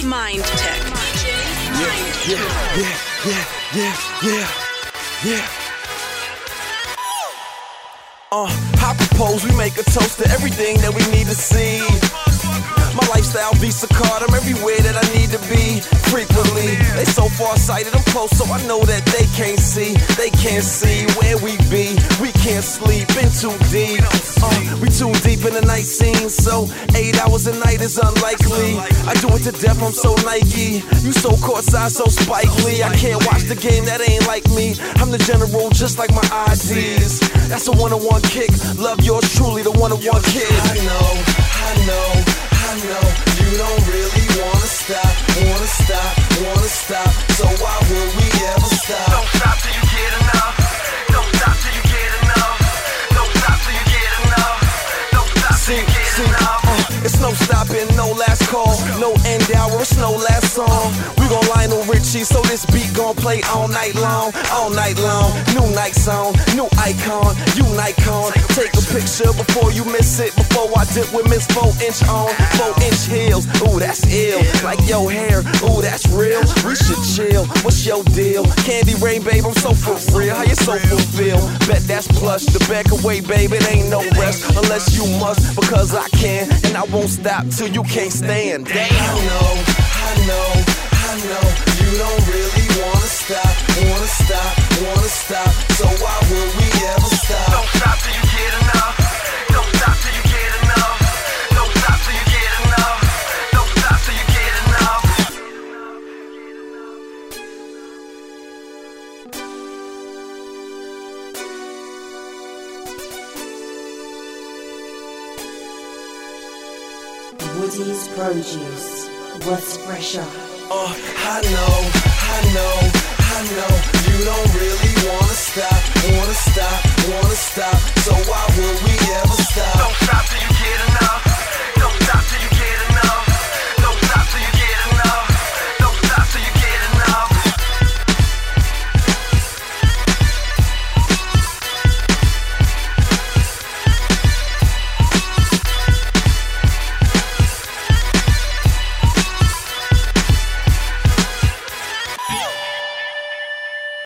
Mind Tech. Yeah. I propose we make a toast to everything that we need to see. My lifestyle Visa card, I'm everywhere that I need to be frequently. They so far-sighted, I'm close, so I know that they can't see. They can't see where we be. We can't sleep, been too deep. We too deep in the night scene, so 8 hours a night is unlikely. I do it to death, I'm so Nike. You so courtside, so Spike Lee. I can't watch the game, that ain't like me. I'm the general, just like my IDs. That's a one-on-one kick. Love yours truly, the one-on-one kid. I know you don't really wanna stop. So why would we ever stop? Don't stop till you get enough. Don't stop till you get enough. Don't stop till you get enough. Don't stop till you get enough. It's no stopping, no last call, no end hour, it's no last song. We gon' Lionel Richie, so this beat gon' play all night long. New night song, new icon, you Nikon. Take a picture before you miss it. Before I dip with Miss 4-inch on, 4-inch heels. Ooh, that's ill. Like your hair, ooh, that's real. We should chill. What's your deal? Candy Rain, babe, I'm so for real. How you so fulfilled? Bet that's plush. The back away, babe, it ain't no rest unless you must, because I can, and I won't stop till you can't stand. Damn. I know you don't really wanna stop. So why would we ever stop? Don't stop till you get enough. Don't stop till you get enough. Don't stop till you get enough. Don't stop till you get enough. Woody's Produce. What's fresher? I know you don't really wanna stop.